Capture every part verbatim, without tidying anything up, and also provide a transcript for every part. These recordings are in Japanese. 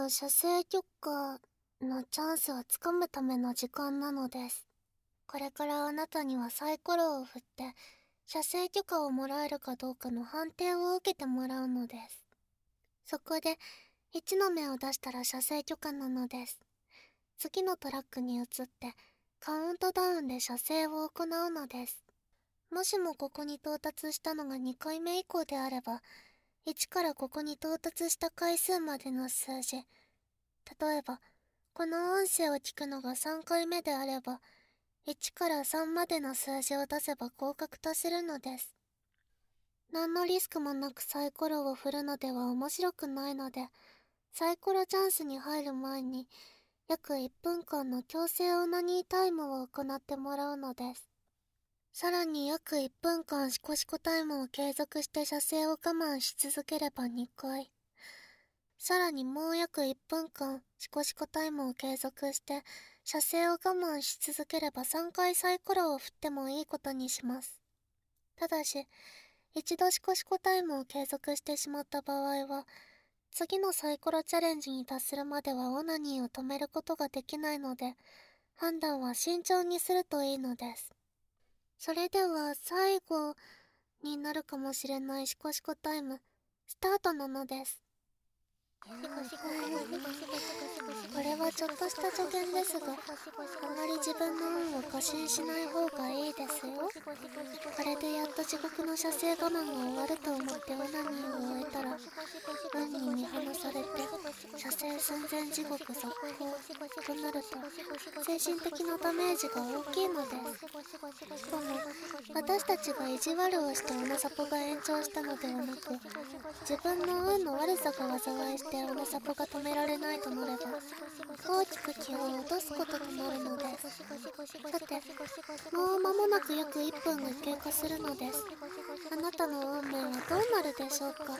の射精許可のチャンスをつかむための時間なのです。これからあなたにはサイコロを振って射精許可をもらえるかどうかの判定を受けてもらうのです。そこでいちの目を出したら射精許可なのです。次のトラックに移ってカウントダウンで射精を行うのです。もしもここに到達したのがにかいめ以降であれば、いちからここに到達した回数までの数字、例えばこの音声を聞くのがさんかいめであれば、いちからさんまでの数字を出せば合格とするのです。何のリスクもなくサイコロを振るのでは面白くないので、サイコロチャンスに入る前に約いっぷんかんの強制オナニータイムを行ってもらうのです。さらに約いっぷんかんシコシコタイムを継続して射精を我慢し続ければにかい。さらにもう約いっぷんかんシコシコタイムを継続して射精を我慢し続ければさんかいサイコロを振ってもいいことにします。ただし、一度シコシコタイムを継続してしまった場合は、次のサイコロチャレンジに達するまではオナニーを止めることができないので、判断は慎重にするといいのです。それでは最後になるかもしれないシコシコタイム、スタートなのです。これはちょっとした助言ですが、あまり自分の運を過信しない方がいいですよ。これでやっと地獄の射精我慢が終わると思ってオナニーを終えたら、運に見放されて射精寸前地獄続行となると精神的なダメージが大きいのです。しかも私たちが意地悪をしてオナサポが延長したのではなく、自分の運の悪さが災いしてオナサポが止められないとなれば、大きく気を落とすこととなるのです。さて、もう間もなく約いっぷんが経過するのです。あなたの運命はどうなるでしょうか。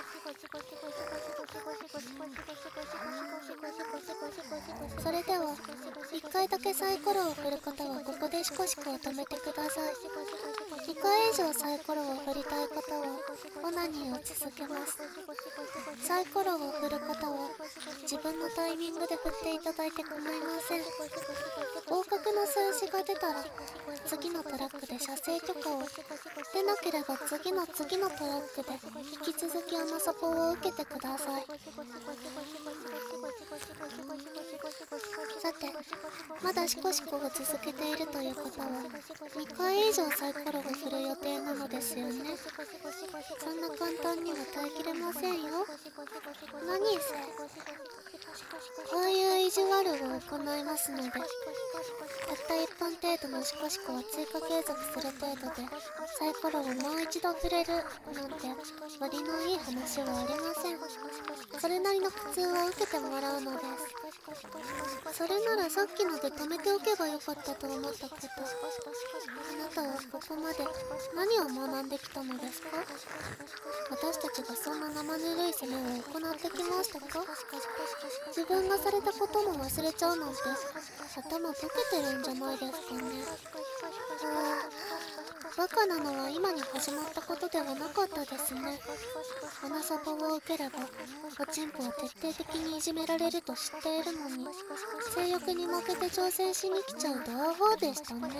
それではいっかいだけサイコロを振る方はここでシコシコを止めてください。にかい以上サイコロを振りたい方はオナニーを続けます。サイコロを振る方は自分のタイミングで振っていただいて構いません。合格の数字が出たら次のトラックで射精許可を、でなければ次の次のトラックで引き続きオナサポを受けてください。さて、まだシコシコを続けているという方はにかい以上サイコロを振る予定なのですよね。そんな簡単には耐えきれませんよ。何せこういう意地悪を行いますので、たったいっぷん程度のシコシコは追加継続する程度でサイコロをもう一度振れるなんて割のいい話はありません。それなりの苦痛は受けてもらうのです。それならさっきので止めておけばよかったと思ったけど、あなたはここまで何を学んできたのですか。私たちがそんな生ぬるい攻めを行ってきましたか。自分がされたことも忘れちゃうなんて頭溶けてるんじゃないですかね。ああ、バカなのは今に始まったことではなかったですね。オナサポを受ければおちんぽは徹底的にいじめられると知っているのに、性欲に負けて挑戦しに来ちゃうドアホーでしたね。ま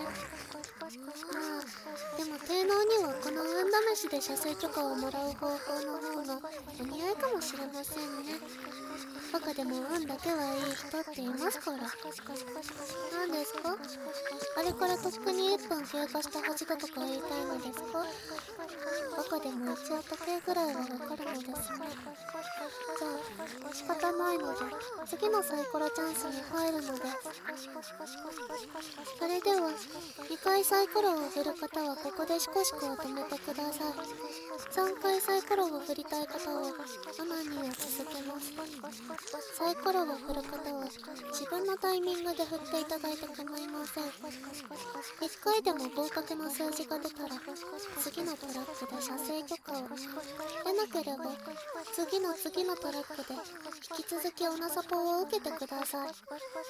あでも低能にはこの運試しで射精許可をもらう方法の方がお似合いかもしれませんね。バカでも運だけはいい人っていますから。何ですか。あれからとっくにいっぷん経過したはずだとか言いたいのですか。バカでも一応時計ぐらいはわかるのですね。じゃあ仕方ないので次のサイコロチャンスに入るのです。それではにかいサイコロを振る方はここでシコシコを止めてください。さんかいサイコロを振りたい方はオナニーを続けます。サイコロを振る方は自分のタイミングで振っていただいて構いません。いっかいでも合格の数字が出たら次のトラックで射精許可を、でなければ次の次のトラックで引き続きオナサポを受けてください。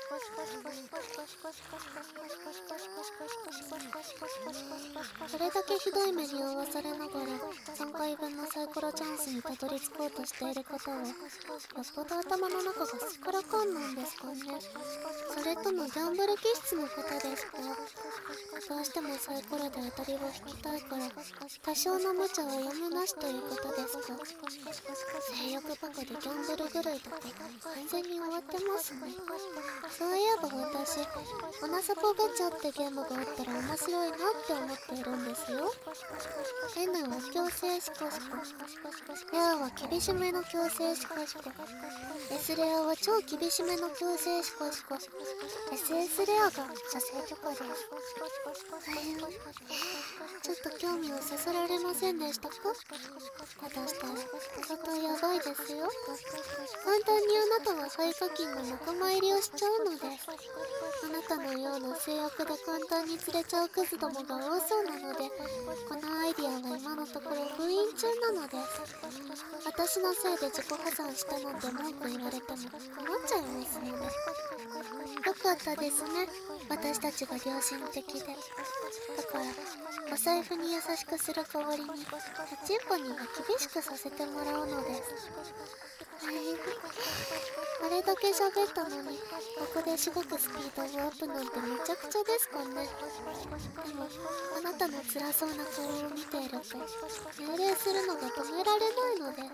それだけひどい目に遭わされながらさんかいぶんのサイコロチャンスにたどり着こうとしている方はよっぽど頭の中がすっからかんなんですかね。それともギャンブル気質の方ですか？どうしてもサイコロで当たりを引きたいから多少の無茶はやむなしということですか？性欲バカでギャンブル狂いとか完全に終わってますね。そういえば私、オナサポガチャってゲームがあったら面白いなって思っているんですよ。 N は強制シコシコ、レアは厳しめの強制シコシコ、 S レアは超厳しめの強制シコシコ、 エスエス レアが射精許可です。ちょっと興味をそそられませんでしたか？下手したら相当やばいですよ。簡単にあなたは肺課金の仲間入りをしちゃうのです。あなたのような性欲で簡単に釣れちゃうクズどもが多そうなので、このアイディアは今のところ封印中なのです。私のせいで自己破産したなんて文句言われても困っちゃいますので。よかったですね、私たちが良心的で。だからお財布に優しくする代わりにチンポには厳しくさせてもらうのです。あれだけ喋ったのにここでしごくスピードをアップなんてめちゃくちゃですかね。でもあなたの辛そうな顔を見ていると命令するのが止められないのです。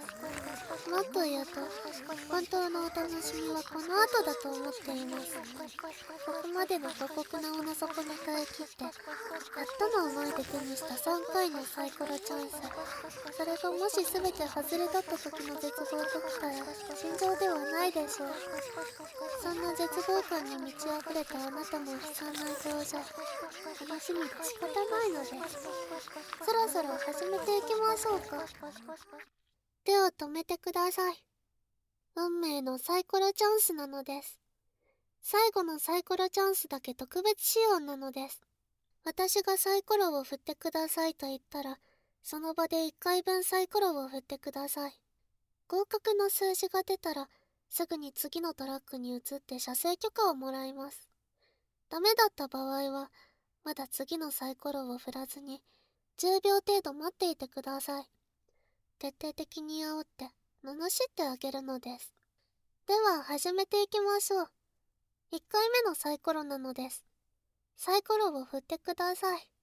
もっと言うと本当のお楽しみはこの後だと思っています。ここまでの過酷なおの底ネタを切ってやっとの思いで手にしたさんかいのサイコロチャンス、それがもし全て外れだった時の絶望ときたら尋常ではないでしょう。そんな絶望感に満ち溢れたあなたの悲惨な表情、楽しみで仕方ないのです。そろそろ始めていきましょうか。手を止めてください。運命のサイコロチャンスなのです。最後のサイコロチャンスだけ特別仕様なのです。私がサイコロを振ってくださいと言ったら、その場でいっかいぶんサイコロを振ってください。合格の数字が出たら、すぐに次のトラックに移って射精許可をもらいます。ダメだった場合は、まだ次のサイコロを振らずに、じゅうびょう程度待っていてください。徹底的に煽って、罵ってあげるのです。では、始めていきましょう。いっかいめのサイコロなのです。サイコロを振ってください。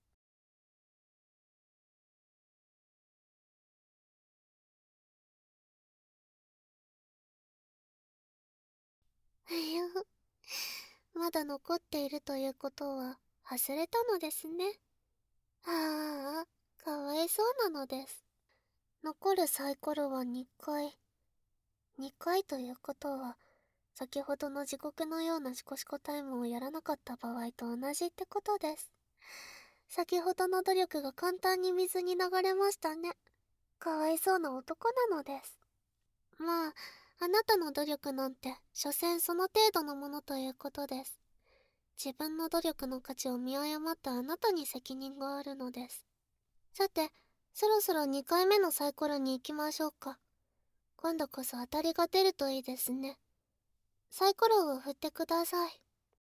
まだ残っているということは忘れたのですね。ああ、かわいそうなのです。残るサイコロはにかい。にかいということは、先ほどの地獄のようなシコシコタイムをやらなかった場合と同じってことです。先ほどの努力が簡単に水に流れましたね。かわいそうな男なのです。まあ、あなたの努力なんて、所詮その程度のものということです。自分の努力の価値を見誤ったあなたに責任があるのです。さて、そろそろにかいめのサイコロに行きましょうか。今度こそ当たりが出るといいですね。サイコロを振ってください。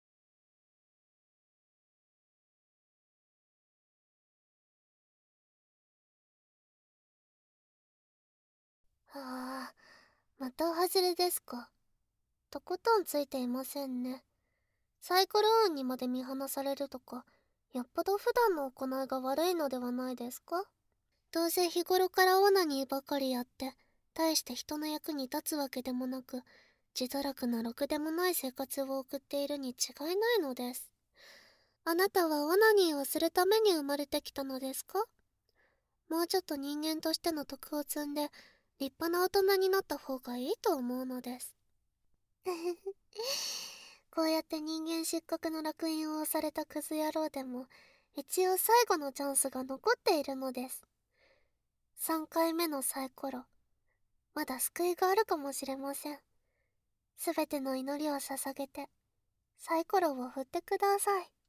はあ、また外れですか。とことんついていませんね。サイコロ運にまで見放されるとか、よっぽど普段の行いが悪いのではないですか。どうせ日頃からオナニーばかりやって、大して人の役に立つわけでもなく、自堕落なろくでもない生活を送っているに違いないのです。あなたはオナニーをするために生まれてきたのですか？もうちょっと人間としての徳を積んで、立派な大人になった方がいいと思うのです。こうやって人間失格の烙印を押されたクズ野郎でも、一応最後のチャンスが残っているのです。さんかいめのサイコロ。まだ救いがあるかもしれません。すべての祈りを捧げて、サイコロを振ってください。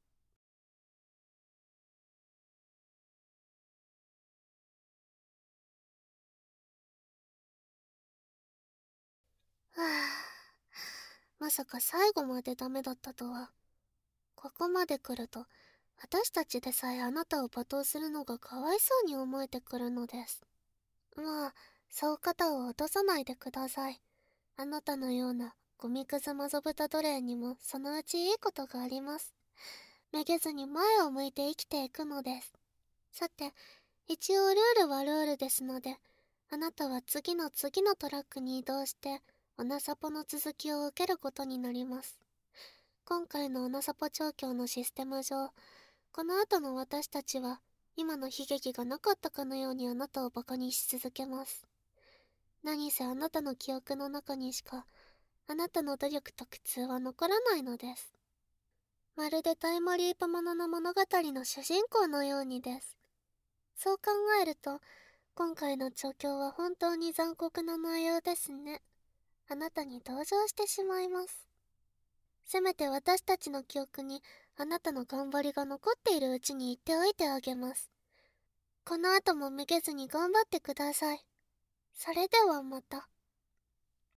はぁ、まさか最後までダメだったとは。ここまで来ると、私たちでさえあなたを罵倒するのがかわいそうに思えてくるのです。まあ、そう肩を落とさないでください。 あなたのようなゴミくずまぞ豚奴隷にもそのうちいいことがあります。めげずに前を向いて生きていくのです。さて、一応ルールはルールですので、あなたは次の次のトラックに移動して、オナサポの続きを受けることになります。今回のオナサポ調教のシステム上、この後の私たちは、今の悲劇がなかったかのようにあなたをバカにし続けます。何せあなたの記憶の中にしか、あなたの努力と苦痛は残らないのです。まるでタイムリープものの物語の主人公のようにです。そう考えると、今回の調教は本当に残酷な内容ですね。あなたに同情してしまいます。せめて私たちの記憶にあなたの頑張りが残っているうちに言っておいてあげます。この後もめげずに頑張ってください。それではまた。